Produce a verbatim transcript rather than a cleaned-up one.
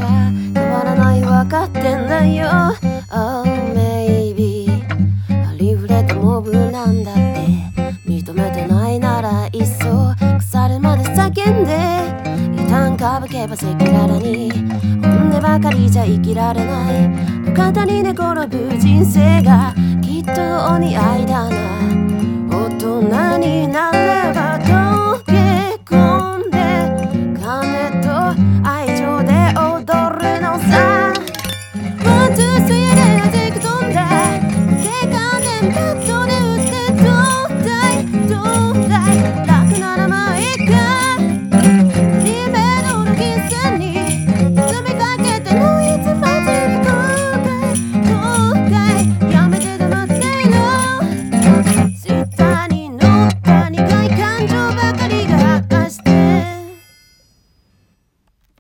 変わらない分かってんだよ Oh maybe ありふれたモブなんだって認めてないならいっそ腐るまで叫んで一旦かぶけば赤裸々に本音ばかりじゃ生きられない路肩に寝転ぶ人生がきっとお似合いだな大人になればどう